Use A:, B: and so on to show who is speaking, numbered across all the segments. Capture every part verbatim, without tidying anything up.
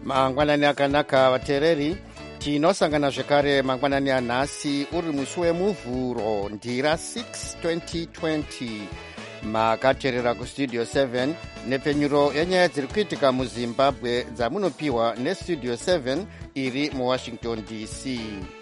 A: mangwanani akanaka vateereri, tinosangana zvekare mangwanani anhasi uri musi wemuvhuro ndira six twenty twenty. Makateerera kustudio seven nepfenyuro yenyaya dziri kuitika muzimbabwe dzamunopiwa nestudio seven iri muwashington D C.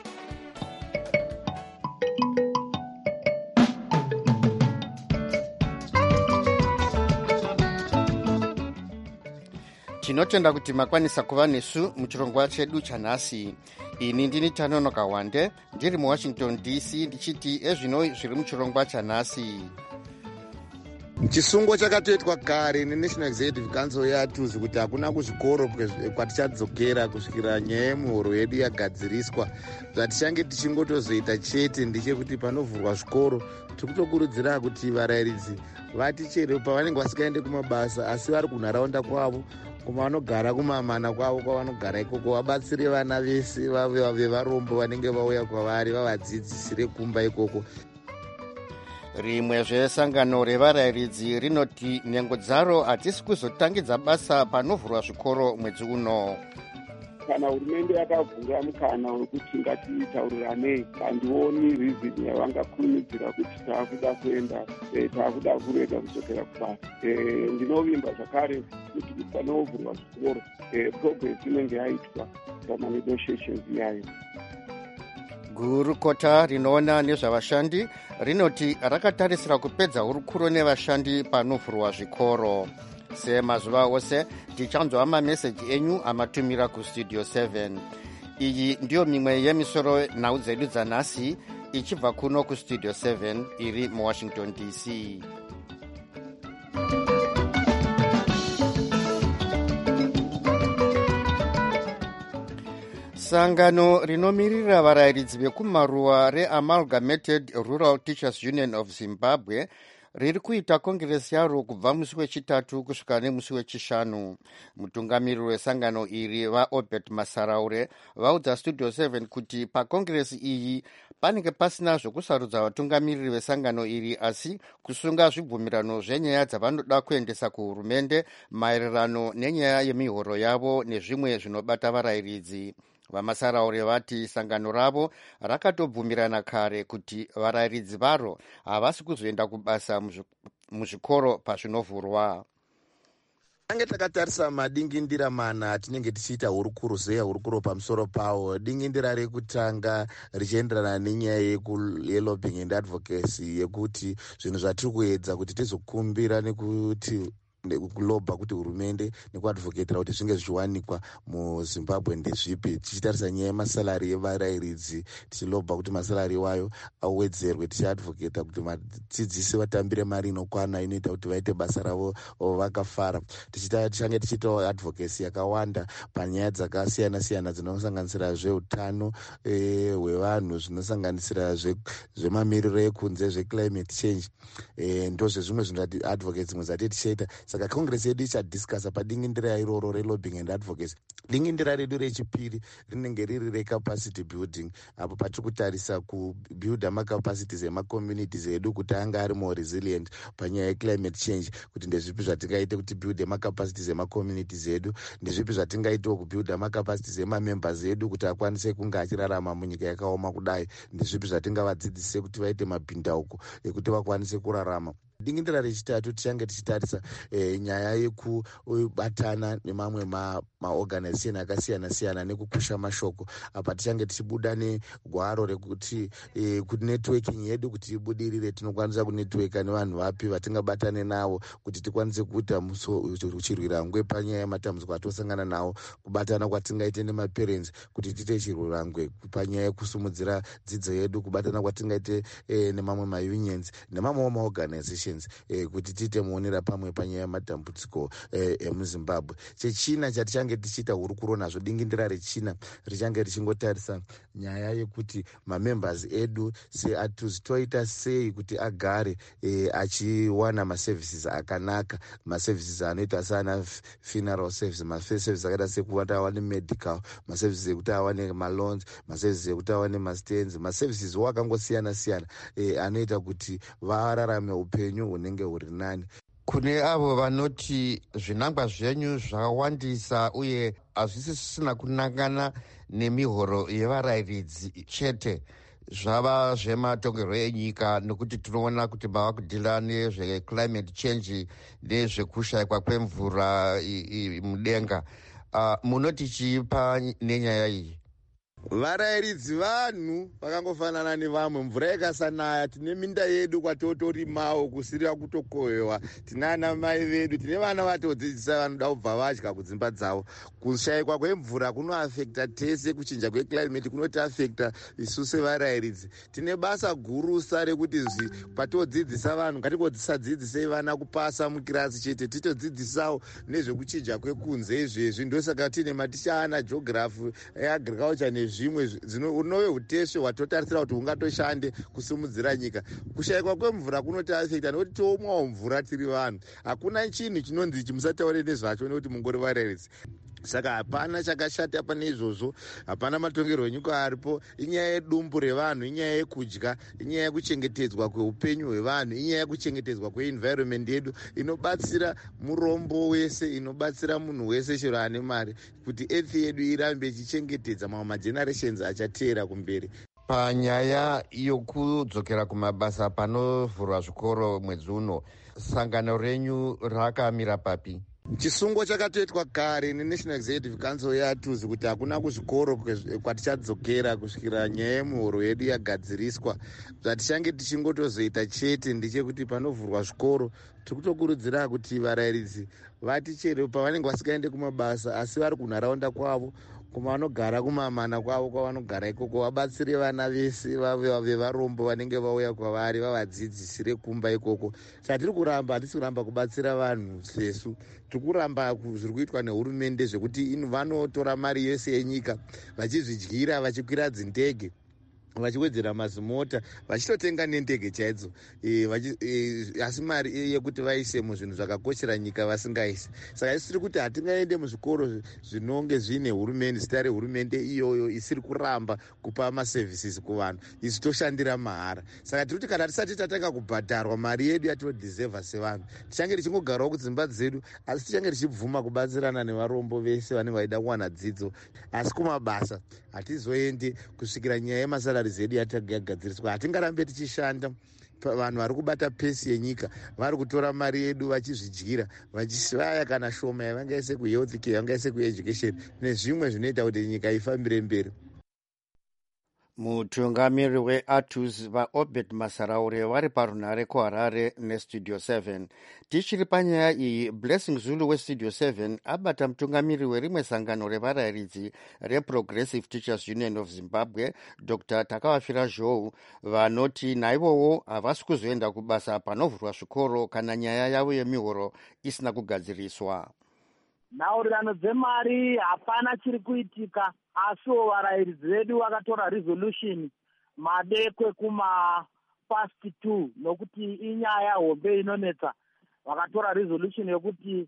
A: Tinotenda kuti makwanisa kuva nesu muchirongwa chedu chanhasi. Ini ndini Tanonoka Wande ndiri muwashington D C ndichiti ezvino zviri muchirongwa chanhasi.
B: Chisungo chakatoitwa kare neNational Executive Council yatuzi kuti hakuna kuzvikoro kwatichadzokera kusvikira nyaya yemuhoro yedu yagadziriswa. Zvatichange tichingotozoita chete ndechekuti panovhurwa zvikoro tikutokurudzira kuti varayiridzi vati chero pavanenge vasikaende kumabasa asi vari kunharaunda kwavo kuvanogara kumamana kwavo kwavanogara ikoko vabatsire vana vese vevarombo vanenge vauya kwavari vavadzidzisire kumba ikoko.
A: Rimwe zvesangano revarayiridzi rinoti nhengo dzaro hatisi kuzotangidza basa panovhurwa zvikoro mwedzi uno.
C: Kana hurumende yakavhura mukana wekuti ngatitaurirane, handioni reason yavangakurumidzira kuti taakuda kuenda taakuda kurega kudzokera kubasa. Ndinovimba zvakare kuti panovhurwa zvikoro progress inenge yaitwa pamanegotiations iyayo.
A: Gurukota rinoona nezvavashandi rinoti rakatarisira kupedza hurukuro nevashandi panovhurwa zvikoro. Semazuva ose tichanzwa mameseji enyu amatumira kustudio seven. Iyi ndiyo mimwe yemisoro nhau dzedu dzanhasi ichibva kuno kustudio seven iri muwashington D C. Sangano rinomirira varayiridzi vekumaruwa reAmalgamated Rural Teachers Union of Zimbabwe riri kuita kongiresi yaro kubva musi wechitatu kusvika nemusi wechishanu. Mutungamiriri wesangano iri vaObert Masaraure vaudza studio seven kuti pakongiresi iyi panenge pasina zvokusarudza vatungamiriri vesangano iri asi kusunga zvibvumirano zvenyaya dzavanoda kuendesa kuhurumende maererano nenyaya yemihoro yavo nezvimwe zvinobata varayiridzi. Vamasaraure vati sangano ravo rakatobvumirana kare kuti varayiridzi varo havasi kuzoenda kubasa muzvikoro pazvinovhurwa.
B: Tange takatarisa madingindira mana atinenge tichiita hurukuro zeya hurukuro pamusoro pawo. Dingindira rekutanga richienderana nenyaya yelobbying and advocacy yekuti zvinhu zvatiri kuedza kuti tizokumbira nekuti kulobha kuti hurumende nekuadvocatera kuti zvinge zvichiwanikwa muZimbabwe ndezvipi. Tichitarisa nyaya yemasalari evarayiridzi tichilobha kuti masalari wayo awedzerwe, tichiadvocata kuti vadzidzisi vatambire mari inokwana inoita kuti vaite basa ravo vakafara. Tichange tichiitawo advocacy yakawanda panyaya dzakasiyana siyana dzinosanganisira zveutano hwevanhu, zvinosanganisira zvemamiriro ekunze, zveclimate change. Ndozvezvimwe zvinhu advocates dzimwe dzati tichaita. Saka congress yedu ichadiscussa padingindira iroro relobbying and advocacy. Dingindira redu rechipiri rinenge riri recapacity building, apo patiri kutarisa kubuilda macapacities emacommunities edu kuti anga ari more resilient panyaya yeclimate change, kuti ndezvipi zvatingaite kuti builde macapacities emacommunities edu, ndezvipi zvatingaitewo kubuilda macapacities emamembers edu kuti akwanise kunge achirarama munyika yakaoma kudai, ndezvipi zvatingavadzidzise kuti vaite mabhindauko ekuti vakwanise kurarama. Dingindira rechitatu tichange tichitarisa e, nyaya yekubatana nemamwe maorganization ma akasiyana siyana nekukusha mashoko. Apa tichange tichibuda negwaro rekuti e, kuti networking yedu kuti ibudirire tinokwanisa kunetworka nevanhu vapi vatingabatane navo kuti tikwanise kuita chirwirangwe panyaya yematambudziko atosangana nawo, kubatana kwatingaite nemaparents kuti tiite chirwirangwe panyaya yekusumudzira dzidzo yedu, kubatana kwatingaite e, nemamwe maunions nemamwewo maorganization Eh, kuti tiite muonera pamwe panyaya yematambudziko eh, emuZimbabwe. Chechina chatichange tichiita hurukuro nazvo, dingindira rechina richange richingotarisa nyaya yekuti mamembers edu seatuzi toita sei kuti agare eh, achiwana maservices akanaka, maservices anoita sana funeral service, maservices akaita sekuti awane medical, maservices ekuti awane maloans, maservices ekuti awane mastands, maservices wakangosiyana siyana eh, anoita kuti vararame upenyu unenge uri nani.
A: Kune avo vanoti zvinangwa zvenyu zvawandisa uye hazvisisina kunangana nemihoro yevarayiridzi chete, zvava zvematongerwo enyika, nokuti tinoona kuti mava kudhila nezveclimate change nezvekushayikwa kwemvura mudenga. Uh, munoti chiipa nenyaya iyi?
B: Varayiridzi vanhu vakangofanana nevamwe. Mvura ikasanaya tine minda yedu kwatotorimawo kusirira kutokohwewa. Tine ana mai vedu, tine vana vatodzidzisa vanoda kubva vadya kudzimba dzavo. Kushayikwa kwemvura kunoafekta tese, kuchinja kweclimate kunotiafekta isu sevarayiridzi. Tine basa gurusa rekuti patodzidzisa vanhu ngatisadzidzisei vana kupasa mukirasi chete, titodzidzisawo nezvekuchinja kwekunze izvezvi. Ndosaka tine maticha ana geography, agriculture nezvimwe unove uteshe hwatotarisira kuti hungatoshande kusimudzira nyika. Kushayikwa kwemvura kunotiafekta nekuti tomwawo mvura tiri vanhu. Hakuna chinhu chinonzi ichi musataure nezvacho nekuti mungori varayiridzi. Saka hapana chakashata pane izvozvo, hapana matongerwo enyika aripo. Inyaya yedumbu revanhu, inyaya yekudya, inyaya yekuchengetedzwa kweupenyu hwevanhu, inyaya yekuchengetedzwa kweenvironment yedu inobatsira murombo wese, inobatsira munhu wese chero ane mari, kuti earth yedu irambe ichichengetedza mamwe magenerations achateera kumberi.
A: Panyaya yokudzokera kumabasa panovhurwa zvikoro mwedzi uno, sangano renyu rakamira papi?
B: Chisungo chakatoitwa kare neNational Executive Council yeAtuzi kuti hakuna kuzvikoro kwatichadzokera kusvikira nyaya yemuhoro yedu yagadziriswa. Zvatichange tichingotozoita chete ndechekuti panovhurwa zvikoro tiri kutokurudzira kuti varayiridzi vati chero pavanenge vasikaende kumabasa asi vari kunharaunda kwavo, kuvanogara kumamana kwavo kwavanogara ikoko, vabatsire vana vese vevarombo vanenge vauya kwavari, vavadzidzisire kumba ikoko. Chatiri kuramba, hatisi kuramba kubatsira vanhu sesu, tiri kuramba zviri kuitwa nehurumende zvekuti vanotora mari yese yenyika vachizvidyira, vachikwira dzindege, vachiwedzera mazimota, vachitotenga nendege chaidzo, e, vachi, e, asi mari yekuti vaise muzvinhu zvakakoshera nyika vasingaisi. Saka isi tiri kuti hatingaende muzvikoro zvinonge zvine hurumende, zita rehurumende iyoyo isiri kuramba kupa maservices kuvanhu, isi toshandira mahara. Saka tiri kuti kana tisati tatanga kubhadharwa mari yedu yatodhisevha sevanhu, tichange tichingogarawo kudzimba dzedu, asi tichange tichibvuma kubatsirana nevarombo vese vanenge vaida kuwana dzidzo. Asi kumabasa hatizoende kusvikira nyaya yemasara zedu yatagadziriswa. Hatingarambe tichishanda vanhu vari kubata pesi yenyika, vari kutora mari yedu vachizvidyira, vachisvaya kana shoma yavangaise kuhealth care, vangaise kueducation nezvimwe zvinoita kuti nyika ifambire mberi.
A: Mutungamiri weAtuzi vaObed Masaraure vari parunhare kuHarare nestudio seven. Tichiri panyaya iyi, Blessing Zulu westudio seven abata mutungamiri werimwe sangano revarayiridzi reProgressive Teachers Union of Zimbabwe, Doctor Takavafira Zhou, vanoti naivowo havasi kuzoenda kubasa panovhurwa zvikoro kana nyaya yavo yemihoro isina kugadziriswa.
D: Nhaurirano dzemari hapana chiri kuitika, asiwo varayiridzi vedu vakatora resolution madekwe kuma past two, nokuti inyaya hombe inonetsa. Vakatora resolution yokuti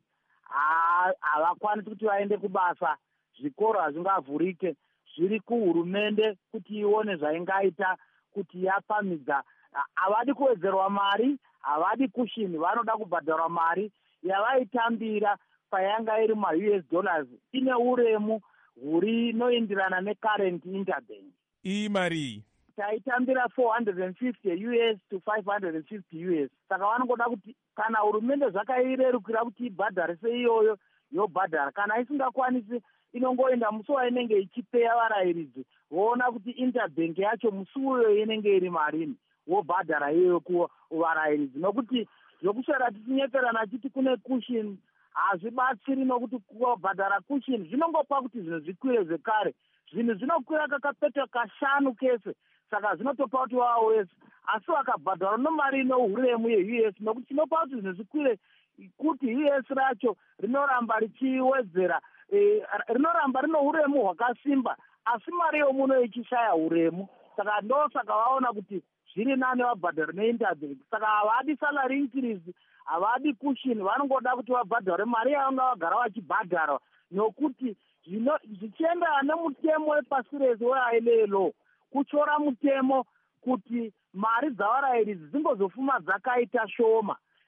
D: havakwanisi kuti vaende kubasa, zvikoro hazvingavhurike. Zviri kuhurumende kuti ione zvaingaita kuti yapamidza. Havadi kuwedzerwa mari, havadi kushini, vanoda kubhadharwa mari yavaitambira payanga iri ma-U S dollars ine uremu huri noenderana necurrent interbank.
E: Iyi mari
D: taitambira four hundred fifty U S to five hundred fifty U S. Saka vanongoda kuti kana hurumende zvakairerukira kuti ibhadharise iyoyo yobhadhara, kana isingakwanisi inongoenda musi wainenge ichipeya varayiridzi, voona kuti interbank yacho musi uyo inenge iri marini, wobhadhara iyoyo kuvarayiridzi. Nokuti zvokuswera tichinyeperana chiti kune cushion hazvibatsiri, nokuti kubhadhara cushion zvinongopa kuti zvinhu zvikwire zvekare. Zvinhu zvinokwira kakapeta kashanu kese, saka zvinotopa kuti wavo wese. Asi vakabhadhara nomari inohuremu ye-U S, nokuti chinopa kuti zvinhu zvikwire kuti U S racho rinoramba richiwedzera, e, rinoramba rino huremu hwakasimba, asi mari yomuno ichishaya huremu. Saka ndo saka vaona kuti zviri nane vabhadhara neinterbank. Saka havadi salary increase, havadi cushion, vanongoda kuti vabhadhare mari yavanga vagara vachibhadhara, nokuti zvichienda nemutemo wepasi rese we-I L A law, kuchora mutemo kuti mari dzavarayiridzi dzingozofuma dzakaita shoma,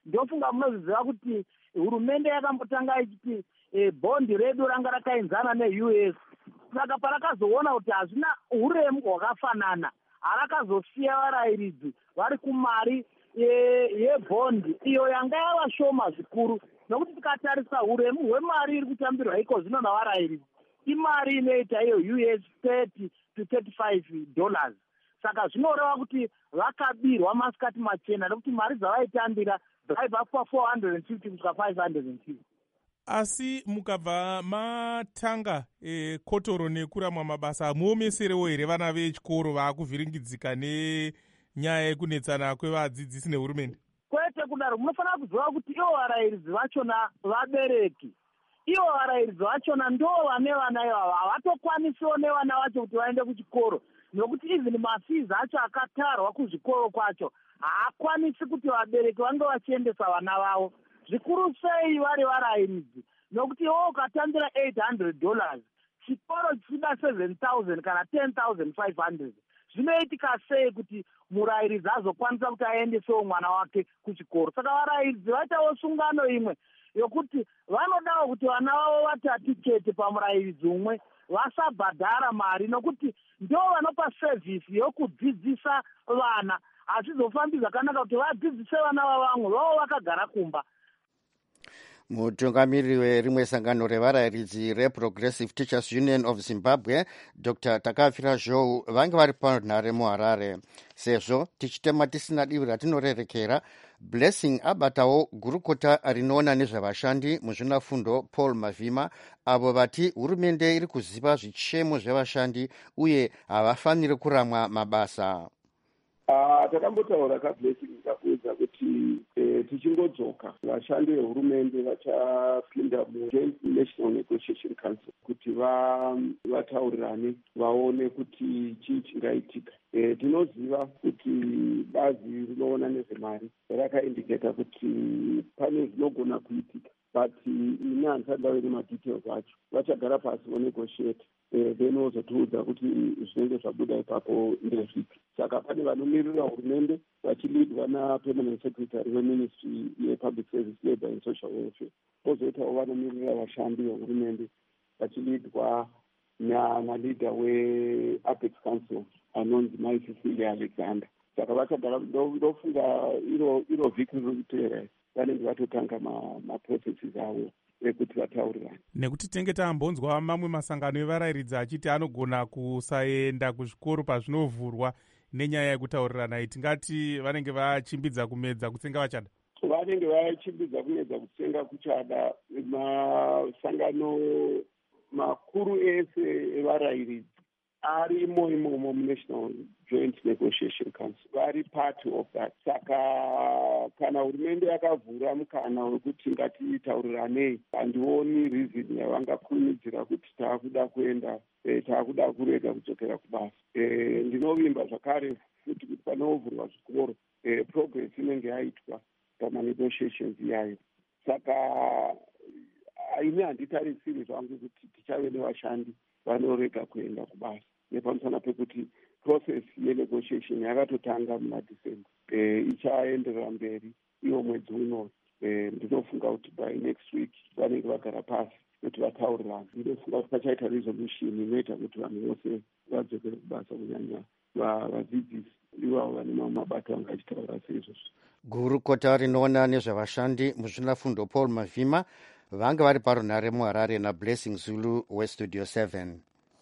D: ndofunga munozviziva kuti hurumende yakambotanga ichiti e, bhondi redu ranga rakaenzana ne-U S. Saka parakazoona kuti hazvina uremu hwakafanana, harakazosiya varayiridzi vari kumari yebhondi ye iyo yanga yava shoma zvikuru, nokuti tikatarisa uremu hwemari iri kutambirwa iko zvino navarayiridzi imari inoita iyo U S thirty to thirty-five dollars. Saka zvinoreva kuti vakabirwa masikati machena, nekuti mari dzavaitambira dzaibva pa-four hundred fifty kusvika five hundred fifty.
E: Asi mukabva matanga e, kotoro nekuramwa mabasa, muomeserewo here vana vechikoro vaakuvhiringidzika nenyaya yekunetsana kwevadzidzisi nehurumende?
D: Kwete kudaro, munofanira kuziva kuti ivo varayiridzi vachona vabereki. Ivo varayiridzi vachona ndo vane vana ivava, havatokwanisiwo nevana vacho kuti vaende kuchikoro, nokuti even mafees acho akatarwa kuzvikoro kwacho haakwanisi kuti vabereki vange vachiendesa vana vavo, zvikuru sei vari varayiridzi, nokuti iwo ukatambira eight hundred dollars chikoro chichida seven thousand kana ten thousand five hundred, zvinoitika sei kuti murayiridzi azokwanisa kuti aendesewo mwana wake kuchikoro? Saka varayiridzi vaitawo sungano imwe yokuti vanodawo kuti vana vavo vatatichete pamurayiridzi umwe, vasabhadhara mari, nokuti ndo vanopa sevhisi yokudzidzisa vana. Hazvizofambi zvakanaka kuti vadzidzise vana vavamwe vavo vakagara kumba.
A: Mutungamiriri werimwe sangano revarayiridzi reProgressive Teachers Union of Zimbabwe, Doctor Takafira Zhou, vange vari panhare muHarare. Sezvo tichitema tisina divi ratinorerekera, Blessing abatawo gurukota rinoona nezvavashandi muzvinafundo Paul Mavhima, avo vati hurumende iri kuziva zvichemo zvevashandi uye havafaniri kuramwa mabasa.
C: Uh, takambotaura kaBlessing takuudza kuti eh, tichingodzoka vashandi vehurumende vachapinda muJoint National Negotiation Council kuti vataurirane vaone kuti chii chingaitika. Eh, tinoziva kuti bazi rinoona nezvemari rakaindiketa kuti pane zvinogona kuitika, but ini handisada vene madetails acho. Vachagara pasi vonegotiate, eh, then vozotiudza kuti zvinenge zvabuda ipapo ndezvipi. Saka pane vanomirira hurumende vachilidwa naPermanent Secretary weMinistry yePublic Service, Labour and Social Welfare. Pozoitawo vanomirira vashandi vehurumende vachilidwa naleader weApex Council anonzi Mai Cecilia Alexander. Saka vachagara, ndofunga iro iro vhiki riri kuteera vanenge vatotanga maprocesses avo ekuti vataurirane.
E: Nekuti tinenge tambonzwa mamwe masangano evarayiridzi achiti anogona kusaenda kuzvikoro pazvinovhurwa nenyaya yekutaurirana. Tingati vanenge vachimbidza kumedza kutsenga vachada?
C: Vanenge vachimbidza kumedza kutsenga kuchada. Masangano makuru ese evarayiridzi arimo imomo muNational Joint Negotiation Council, vari part of that. Saka kana hurumende yakavhura mukana wekuti ngatitauriranei, handioni reason yavangakurumidzira kuti taakuda kuenda e, taakuda kurega kudzokera kubasa. E, ndinovimba zvakare futi kuti panovhurwa zvikoro e, progress inenge yaitwa pamanegotiations iyayo. Saka ini handitarisiri zvangu kuti tichave nevashandi vanorega kuenda kubasa, nepamusana pekuti process yenegotiation yakatotanga muna December, e, ichaenderera mberi iwo mwedzi uno. E, ndinofunga kuti by next week vanenge vagara pasi kuti vataurirane. Ndinofunga kuti pachaita resolution inoita kuti vanhu vose vadzokere kubasa, kunyanya vadzidzisi ivavo vane mamwe mabato anga achitaura seizvozvo.
A: Gurukota rinoona nezvavashandi muzvinafundo Paul Mavhima vange vari parunhare muHarare naBlessing Zulu weStudio seven.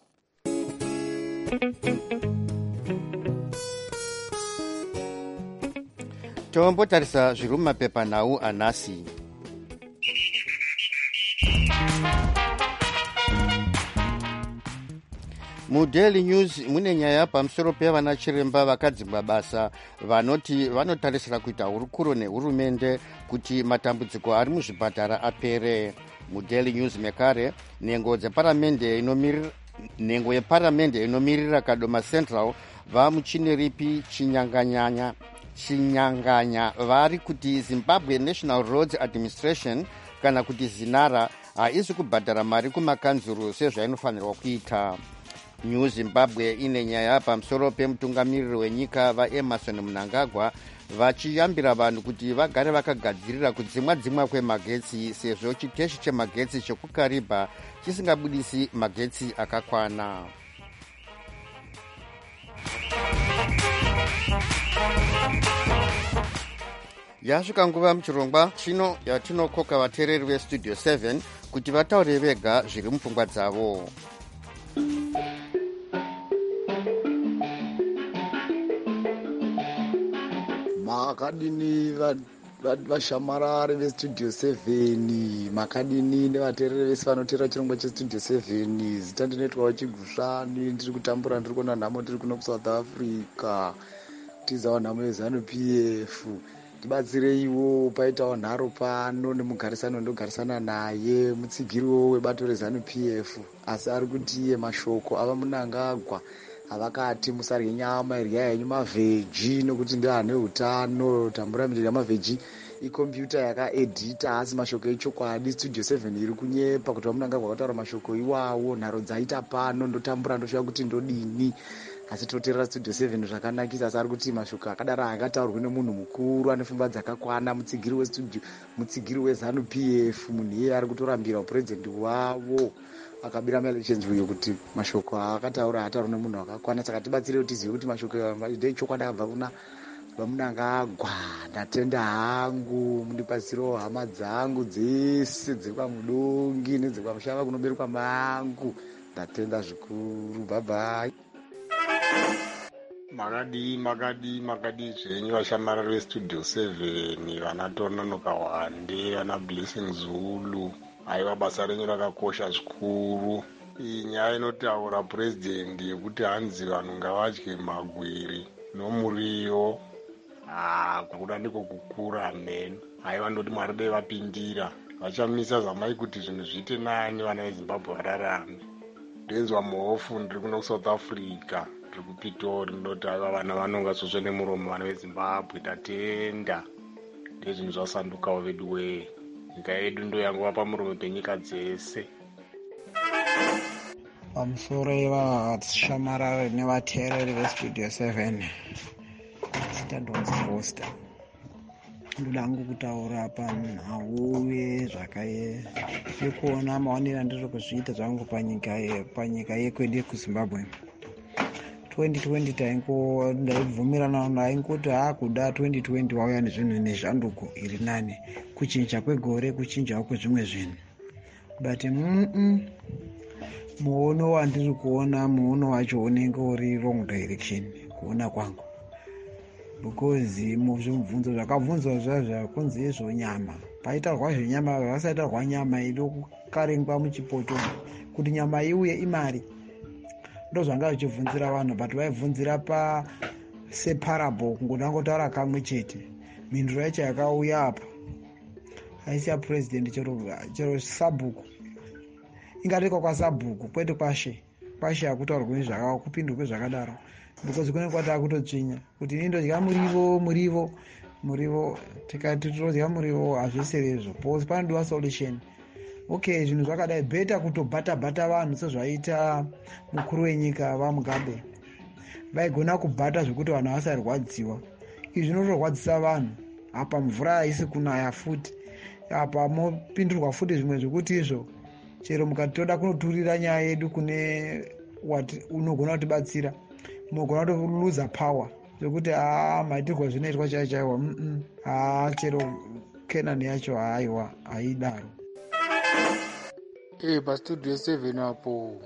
A: Tombotarisa zviri mumapepanhau anhasi. MuDaily News mune nyaya pamusoro pevana chiremba vakadzingwa basa vanoti vanotarisira kuita hurukuro nehurumende kuti matambudziko ari muzvipatara apere. MuDaily News mekare nhengo dzeparamende inomirira nhengo yeparamende inomirira Kadoma Central vamuchineripi chinyanganyanya chinyanganya vari kuti Zimbabwe National Roads Administration kana kuti ZINARA haisi kubhadhara mari kumakanzuru sezvainofanirwa kuita. New Zimbabwe ine nyaya pamusoro pemutungamiriri wenyika vaEmerson Mnangagwa vachiyambira vanhu kuti vagare vakagadzirira kudzimwa dzimwa kwemagetsi sezvo chiteshi chemagetsi chekukariba chisingabudisi magetsi akakwana. Yasvika nguva muchirongwa chino yatinokoka vateereri vestudio seven kuti vataure vega zviri mupfungwa dzavo.
F: Makadini vashamarari vestudio seven, makadini nevateereri vese vanoteera chirongwa chestudio seven. Zita ndinoitwawo Chigushani, ndiri kutambura ndiri kuona nhamo ndiri kuno kuSouth Africa. Tizawo nhamo yeZanu P F. Tibatsireiwo paitawo nharo pano nemugarisano ndogarisana naye mutsigiriwo webato reZanu P F, asi ari kuti iye mashoko ava Mnangagwa avakati musarye nyama, iryai henyu mavheji nokuti ndiwo ane utano. Tambura miriri yamavheji ikombiyuta yakaedhita, asi mashoko echokwadi. Studio seven iri kunyepa kuti Mnangagwa akataura mashoko iwawo. Nharo dzaita pano ndotambura ndosvika kuti ndodini, asi toteerera Studio seven zvakanakisa. Asi ari kuti mashoko akadaro akataurwa nemunhu mukuru ane pfungwa dzakakwana, mutsigiri westudio, mutsigiri weZanu P F, munhu iye ari kutorambira upurezidendi wavo akabira maelections uyo kuti mashoko akataura ataurwa nemunhu wakakwana. Saka tibatsire kuti tizive kuti mashoko ndechokwadi akabva kuna Mnangagwa. Ndatenda hangu, mundibatsirewo hama dzangu dzese dziri kwamudongi nedzekwamushava kunoberekwa mangu. Ndatenda zvikuru. Bye bye.
G: Makadi makadi makadi zvenyu vashamarari vestudio seven, vana Tononoka Wande, vana Blessing Zulu. Aiwa basa renyu rakakosha zvikuru. Iyi nyaya inotaura president yekuti hanzi vanhu ngavadye magwiri nomuriwo. Ah, kuda ndiko kukura amen. Aiwa ndoti Mwari dai vapindira. Vachamisa zamai kuti zvinhu zviite nani vana veZimbabwe vararame. Ndenzwa muhofu ndiri kuno kuSouth Africa. Kupitori ndoti ava vana vanonga svosve nemuromo vana veZimbabwe. Tatenda ndezvinhu zvasandukawo vedu wee. Nyika yedu ndo yangova pamuromo penyika dzese.
H: Pamusoro yevashamarari nevateereri vestudio seven, zita ndonzi Foster. Ndodangu kutaura panhau yezvekuona maonero andiri kuzviita zvangu panyika yekwedu yekuZimbabwe. twenty twenty taingo ndaibvumirana naingoti hakuda twenty twenty wauya nezvinhu nezvanduko iri nani, kuchinja kwegore kuchinjawo kwezvimwe zvinhu. But mm muono wandiri kuona, muono wacho unenge uri wrong direction kuona kwangu, because muzvimubvunzo zvakabvunzwa zvazva kunzi izvo nyama, paitarwa zvenyama vasaitarwa nyama inokarengwa muchipoto kuti nyama iuye imari. Ndo zvanga zvichibvunzira vanhu, but vaibvunzira paseparable kungoda ngotaura kamwe chete. Mhinduro yacho yakauya apa haisi yapurezidendi chero chero sabhuku, ingatiko kwasabhuku kwete kwashe. Kwashe hakutaurwe zvakakupindurwe zvakadaro, because kune kwata kutotsvinya kuti ini ndodya murivo murivo murivo, tikati todya murivo hazviserezvo, because panodiwa solution. Okay, zvinhu zvakadai beta kutobhata bhata vanhu sezvaita mukuru wenyika vaMugabe. Vaigona kubhata zvekuti vanhu vasarwadziwa. Izvi zvinotorwadzisa vanhu. Apa mvura haisi kunaya futi. Apa mopindurwa futi zvimwe zvekuti izvo chero mukati toda kunoturira nyaya yedu kune wati unogona kutibatsira, munogona kutoluza power zvekuti aa maitirwa zvinoitwa chaiwo chaiwo. mm aa chero Kenani yacho haiwa haidaro.
I: Eh, pastudio seven apo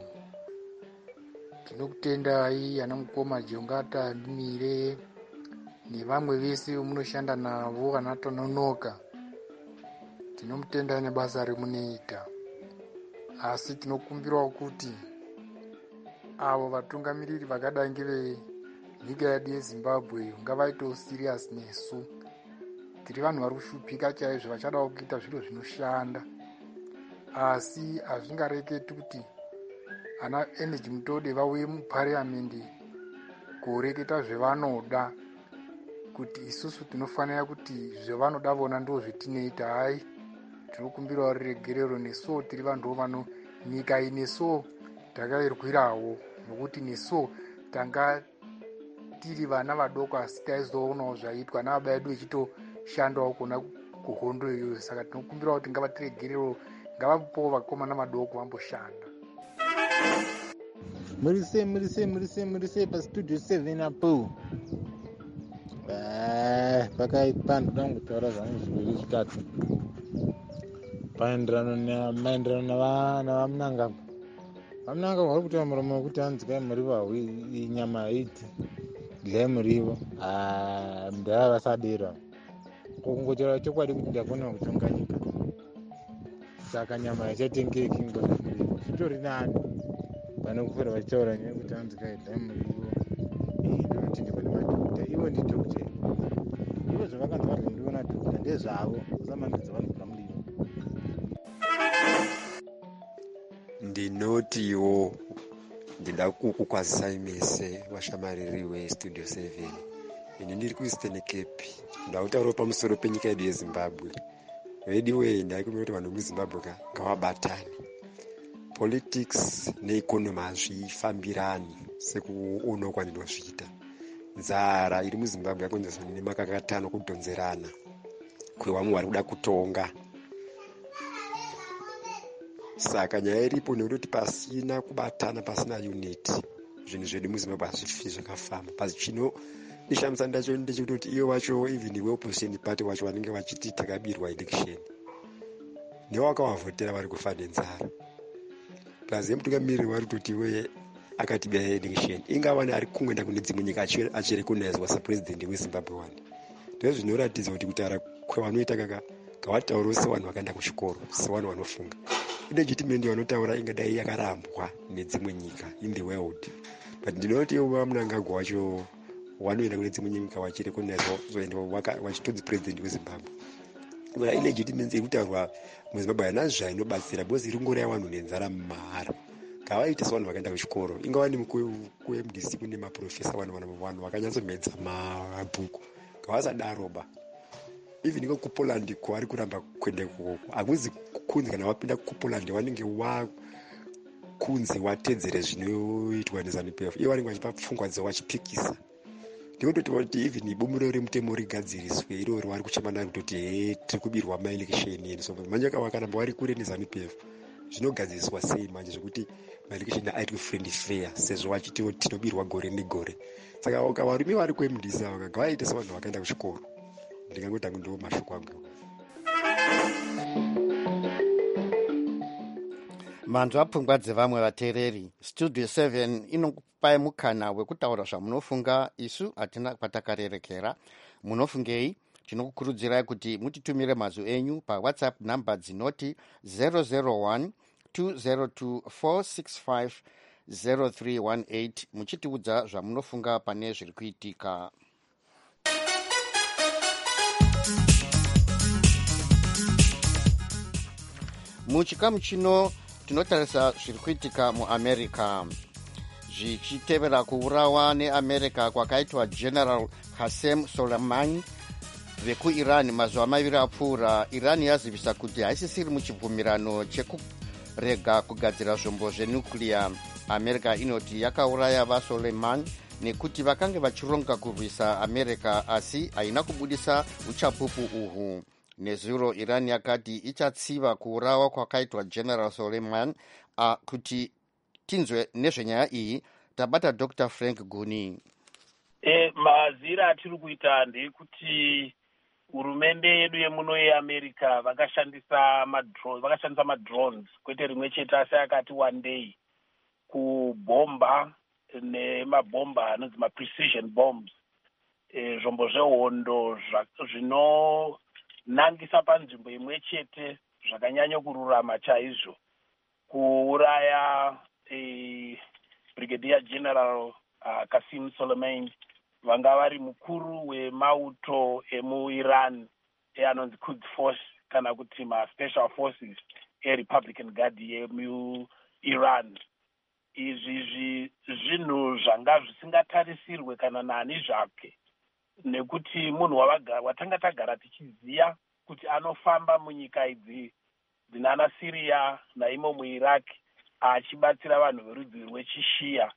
I: tinokutendai ana mukoma Jongata Mire nevamwe vese munoshanda navo, vana Tononoka. Tinomutenda nebasa remunoita, asi tinokumbirawo kuti avo vatungamiriri vakadai ngevenyika yedu yeZimbabwe ngavaitewo serious nesu. Tiri vanhu vari kushupika chaizvo, vachadawo kuita zviro zvinoshanda, asi hazvingareketi kuti ana Energy Mutode vauye mupariyamendi kureketa zvevanoda, kuti isusu tinofanira kuti zvevanoda vona ndo zvetinoita. Hai, tinokumbirawo riregerero, nesuwo tiri vanhu vano nyika inesuwo takairwirawo. nokuti nesuwo tanga tiri vana vadoko asi taizoonawo zvaiitwa nababa edu echitoshandawo kuna kuhondo iyoyo. Saka tinokumbirawo kuti ngavatiregerewo, ngavapowo vakomana vadoko vamboshanda.
J: muri sei muri sei muri sei muri sei pastudio seven apo pakaipa ndoda kutaura zvangu zviviri zvitatu paenderano maenderano navamunangagwa. Vamunangagwa vari kutaura muromo wekuti hanzi kai muri vahwi nyama haiti dlai murivo ndava vasadira kungotaura chokwadi kuti ndakona kutonga nyika, saka nyama haichatengeki ngozvamurivo zvitori nani pane kufura vachitaura nyaya yekuti hanzi kai dlai murivo ndinoti ndiko nemadhokota. Ivo ndidhokota, ivo zvavakanzi vari ndiona dhokota ndezvavo samandidza vanobva murivo.
K: ndinotiwo ndida kukukwazisai mese vashamariri westudio seven. ini ndiri kueastern cape, ndautaurawo pamusoro penyika yedu yezimbabwe. vediwe ndaikumira kuti vanhu muzimbabwe ka ngavabatane. Politics neeconomy hazvifambirani sekuona kwandinozviita. nzara iri muzimbabwe yakonzerwa nemakakatano kudhonzerana kwevamwe vari kuda kutonga. Saka nyaya iripo nekutoti pasina kubatana, pasina unity, zvinhu zvedu muzimbabwe hazvifi zvakafamba. Basi chino ndishamisa ndacho ndechekutoti iyo vacho even weopposition party vacho vanenge vachiti takabirwa election nevakavavhotera vari kufa nenzara. Plus yemutungamiriri vari kutoti we akatibira election ingava neari kungoenda kune dzimwe nyika achirecognizwa sapurezidendi wezimbabwe one. Ndizvo zvinoratidza kuti kutaura kwavanoita kaka kavataurawo sevanhu vakaenda kuchikoro, sevanhu vanofunga. Ilegitimendi vanotaura ingadai yakarambwa nedzimwe nyika in the world, but ndinoti ivo vamunangagwa wacho wanoenda kune dzimwe nyika vachirecognizwa vachitodzi president wezimbabwe. Ora ilegitimendi irikutaurwa muzimbabwe haina zvainobatsira because iri ngora yavanhu nenzara mumahara. Ngavaite sevanhu vakaenda kuchikoro, ingava nemukuM D C kune maprofesa vanhu vakanyatsomedza mabhuku, ngavasadaroba. Even iko kuPoland kwavari kuramba kuenda ikoko, hakunzi kunzi kana wapinda kuPoland vanenge wakunzi watedzere zvinoitwa neZANU-P F. Ivo vanenge vachipa pfungwa dzavo vachipikisa. Ndikutoti kuti even bumuro remutemo rigadziriswe iro vari kuchamana kutoti he tiri kubirwa maelection eni. So manje vakaramba vari kure neZANU-P F zvinogadziriswa sei manje zvekuti maelection aitwe friendly fair sezvo vachitiwo tinobirwa gore negore. Saka varume vari kuM D C ava ngavaite sevanhu vakaenda kuchikoro. Ndingangoti angu ndiwo mashoko angu.
A: manzwa pfungwa dzevamwe vateereri. Studio seven inokupai mukana wekutaura zvamunofunga. Isu hatina kwatakarerekera. Munofungei? Tinokukurudzirai kuti mutitumire mazwi enyu pawhatsapp namba dzinoti zero zero one two zero two four six five zero three one eight muchitiudza zvamunofunga pane zviri kuitika. Muchikamu chino tinotarisa zviri kuitika muAmerica, zvichitevera kuurawa neAmerica kwakaitwa General Qasem Soleimani vekuIran mazuva maviri apfuura. Iran yazivisa kuti haisisiri muchibvumirano chekurega kugadzira zvombo zvenuclear. America inoti yakauraya vaSoleimani nekuti vakanga vachironga kurwisa America asi haina kubudisa uchapupu uhu. Nezuro Iran yakati ichatsiva kuurawa kwakaitwa General Soleimani. Uh, kuti tinzwe nezvenyaya iyi tabata Doctor Frank Guni.
L: E, mazira atiri kuita ndekuti hurumende yedu yemuno yeAmerica vakashandisa madrones, vakashandisa madrones kwete rimwe chete asi akati one day kubomba nemabomba anonzi ma-precision bombs, e, zvombo zvehondo zvino nangisa panzvimbo imwe chete zvakanyanya kururama chaizvo kuuraya e, Brigadier General uh, Qasem Soleimani vanga vari mukuru wemauto emuIran eanonzi Quds Force kana kuti ma-special forces e-Republican Guard yemuIran. Izvi zvinhu zvanga zvisingatarisirwe kana nani zvake, nekuti munhu watanga tagara tichiziva kuti anofamba munyika idzi dzinana Syria naimo muIraq achibatsira vanhu verudzi rwechishia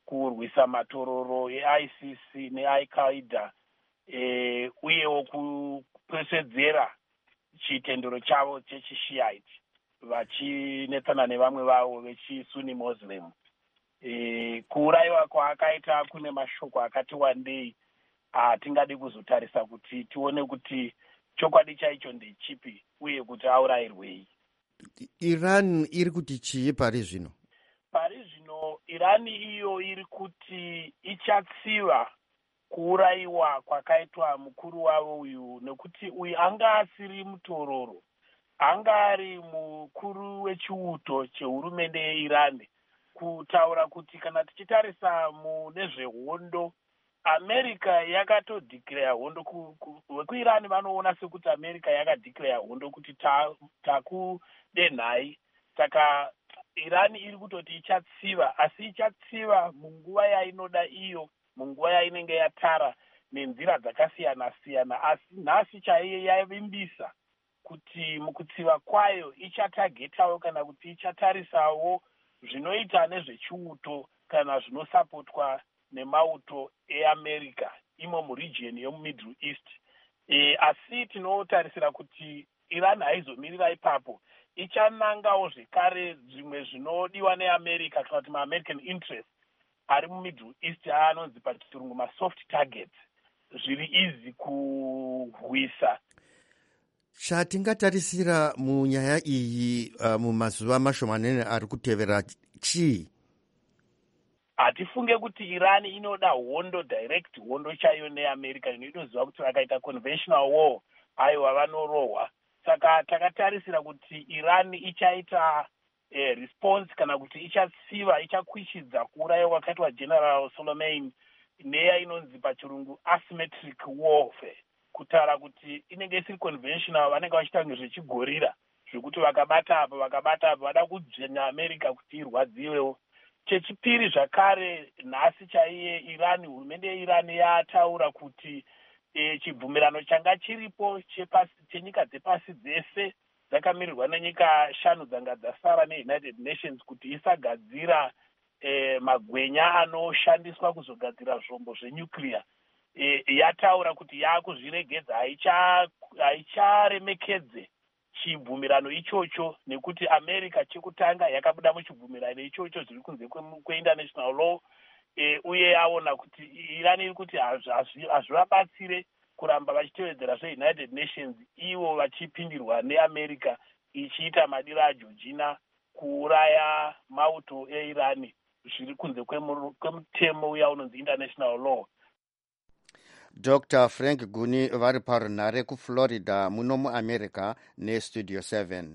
L: kurwisa matororo e-I C C ne-Al-Qaeda e, uyewo kupesedzera chitendero chavo chechishiite vachinetsana nevamwe vavo vechisuni muslim. E, kuurayiwa kwaakaita kune mashoko akati wandei atingadi kuzotarisa kuti tione kuti chokwadi chaicho ndechipi uye kuti aurayirwei.
A: Iran iri kuti chii pari zvino?
L: Pari zvino Iran iyo iri kuti ichatsiva kuurayiwa kwakaitwa mukuru wavo uyu, nekuti uyu anga asiri mutororo, anga ari mukuru wechiuto chehurumende yeIran, kutaura kuti kana tichitarisa mune zvehondo America yakatodhikiraya hondo vekuIran vanoona sekuti America yakadhikiraya hondo kuti takudenhai. Saka Iran iri kutoti ichatsiva, asi ichatsiva munguva yainoda iyo, munguva yainenge yatara nenzira dzakasiyana siyana. Asi nhasi chaiye yavimbisa kuti mukutsiva kwayo ichatagetawo kana kuti ichatarisawo zvinoita nezvechiuto kana zvinosapotwa nemauto eAmerica imo muregion yemumiddle east. E, asi tinotarisira kuti Iran haizomirira ipapo, ichanangawo zvekare zvimwe zvinodiwa neAmerica kana kuti maAmerican interest ari mumiddle east anonzi pachirungu masoft targets, zviri easy kurwisa.
A: Chatingatarisira munyaya iyi uh, mumazuva mashomanene ari kutevera chii?
L: Hatifunge kuti Iran inoda hondo direct, hondo chaiyo neAmerica inoitoziva kuti vakaita conventional war aiwa vanorohwa. Saka takatarisira kuti Iran ichaita eh, response kana kuti ichatsiva, ichakwichidza kuurayiwa kwakaitwa General Soleimani neya inonzi pachirungu asymmetric warfare, kutaura kuti inenge isiri conventional, vanenge vachiita ngezvechigorira zvekuti vakabata apa vakabata apa vada kudzvenya America kuti irwadziwewo. Chechipiri zvakare, nhasi chaiye Iran, hurumende yeIran yataura kuti e, chibvumirano changa chiripo chenyika dzepasi dzese dzakamirirwa nenyika shanu dzanga dzasara neUnited Nations kuti isagadzira e, magwenya anoshandiswa kuzogadzira zvombo zvenuclear. E, yataura kuti yaakuzviregedza, haicharemekedze chibvumirano ichocho, nekuti America chekutanga yakabuda muchibvumirano ichocho zviri kunze kweinternational law. E, uye aona kuti Iran iri kuti hazvivabatsire kuramba vachitevedzera zveUnited Nations, ivo vachipindirwa neAmerica ichiita madiro aJorgina kuuraya mauto eIran zviri kunze kwemutemo uya unonzi international law.
A: Doctor Frank Guni vari parunhare kuFlorida muno muAmerica neStudio seven.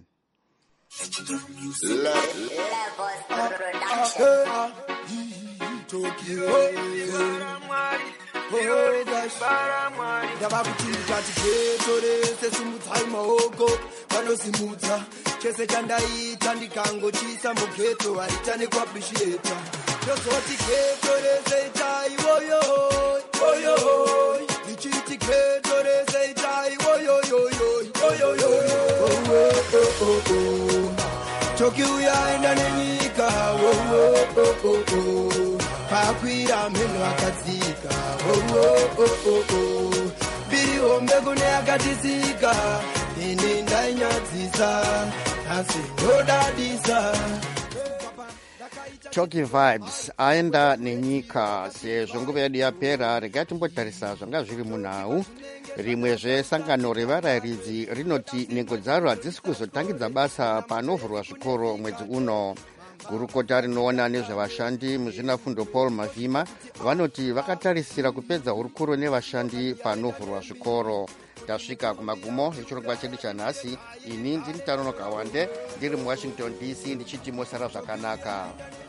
M: ndava kuchiita chiketo rese simutsai maoko vanozimudza chese chandaita ndikangochiisa mugeto harita nekuappreciata ndozoti geto rese itaiwoyo oyo ichiti geto rese itaiwoyoyoyo oyoyo choki uyaenda nenyika pakwira mheno akadzika biri hombe kune akatisika ini ndainyadzisa asi ndodadisa.
A: Choki Vibes aenda nenyika. Sezvo nguva yedu yapera, regai timbotarisa zvanga zviri munhau. Rimwezve sangano revarayiridzi rinoti nhengo dzaro hadzisi kuzotangidza basa panovhurwa zvikoro mwedzi uno. Gurukota rinoona nezvevashandi muzvinafundo Paul Mavhima vanoti vakatarisira kupedza hurukuro nevashandi panovhurwa zvikoro. Tasvika kumagumo echirongwa chedu chanhasi. Ini ndiri Tarono Kawande ndiri muWashington D C ndichiti mosara zvakanaka.